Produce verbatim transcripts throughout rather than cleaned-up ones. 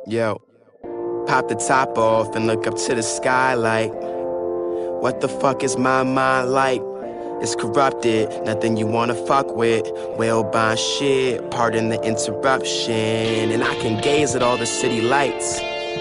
Yo, pop the top off and look up to the sky like, what the fuck is my mind like? It's corrupted, nothing you wanna fuck with. Well-bond shit, pardon the interruption. And I can gaze at all the city lights,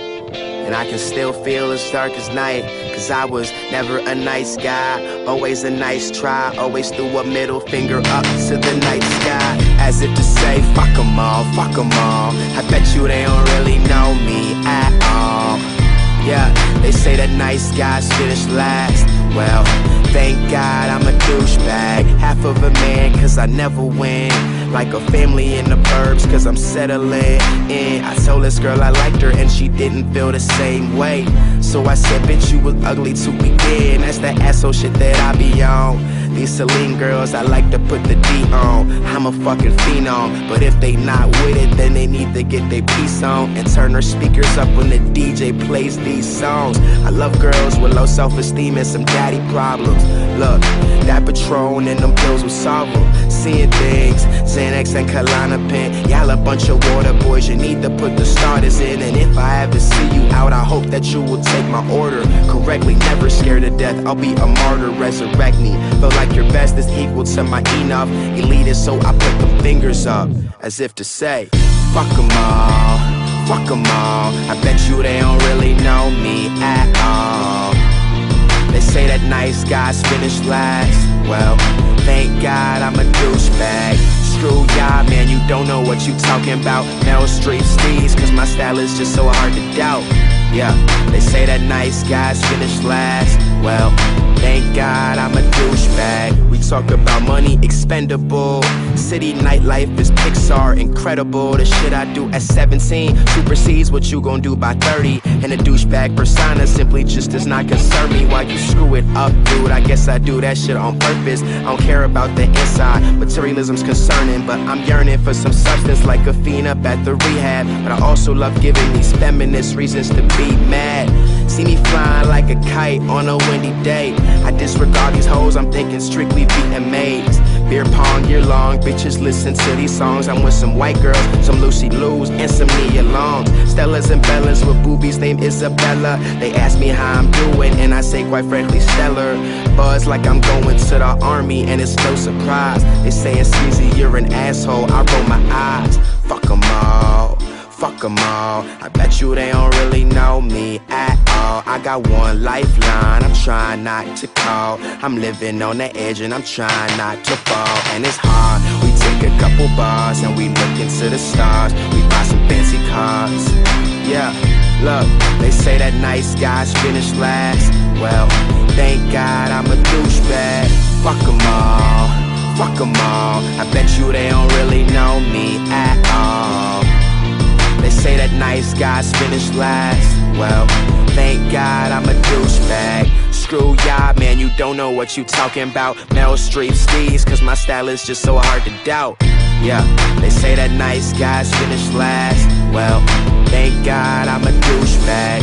and I can still feel as dark as night. Cause I was never a nice guy, always a nice try. Always threw a middle finger up to the night sky, as if to say, fuck them all, fuck them all. I bet you they don't really know me at all. Yeah, they say that nice guys finish last. Well, thank God I'm a douchebag, half of a man cause I never win. Like a family in the burbs cause I'm settling in. I told this girl I liked her and she didn't feel the same way. So I said, bitch, you was ugly to begin. That's that asshole shit that I be on. These Celine girls, I like to put the D on. I'm a fucking phenom, but if they not with it, then they need to get their piece on and turn their speakers up when the D J plays these songs. I love girls with low self-esteem and some daddy problems. Look, that Patron and them pills will solve them. Seeing things, Xanax and Klonopin. Y'all a bunch of water boys, you need to put the starters in. And if I ever see you out, I hope that you will take my order correctly. Never scared to death, I'll be a martyr, resurrect me. Feel like your best is equal to my enough. Elitist, so I put them fingers up, as if to say, fuck them all, fuck them all. I bet you they don't really know me at all. They say that nice guys finish last. Well, thank God I'm a douchebag. Screw y'all, man, you don't know what you talking about. Meryl Streep steez, cause my style is just so hard to doubt. Yeah, they say that nice guys finish last. Well, thank God I'm a douchebag. We talk about money, expendable. City nightlife is Pixar, incredible. The shit I do at seventeen supersedes what you gon' do by thirty. And a douchebag persona simply just does not concern me. Why you screw it up, dude? I guess I do that shit on purpose. I don't care about the inside, materialism's concerning. But I'm yearning for some substance like a fiend up at the rehab. But I also love giving these feminists reasons to be mad. See me flying like a kite on a windy day. I disregard these hoes, I'm thinking strictly beating maids. Beer pong year long, bitches listen to these songs. I'm with some white girls, some Lucy Lou's, and some Nia Longs. Stellas and Bellas with boobies named Isabella. They ask me how I'm doing, and I say quite frankly stellar. Buzz like I'm going to the army, and it's no surprise. They say it's easy, you're an asshole, I roll my eyes. Fuck 'em all, fuck 'em all. I bet you they don't really know me at all. I got one lifeline, I'm trying not to call. I'm living on the edge and I'm trying not to fall. And it's hard, we take a couple bars and we look into the stars. We buy some fancy cars. Yeah, look, they say that nice guys finish last. Well, thank God I'm a douchebag. Fuck 'em all, fuck 'em all. I bet you they don't really know me at all. They say that nice guys finish last. Well, thank God I'm a douchebag. Screw y'all, man, you don't know what you talking about. Meryl Streep steez, cause my style is just so hard to doubt. Yeah, they say that nice guys finish last. Well, thank God I'm a douchebag.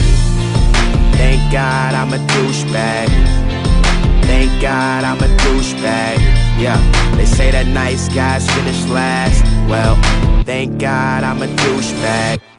Thank God I'm a douchebag. Thank God I'm a douchebag. Yeah, they say that nice guys finish last. Well, thank God I'm a douchebag.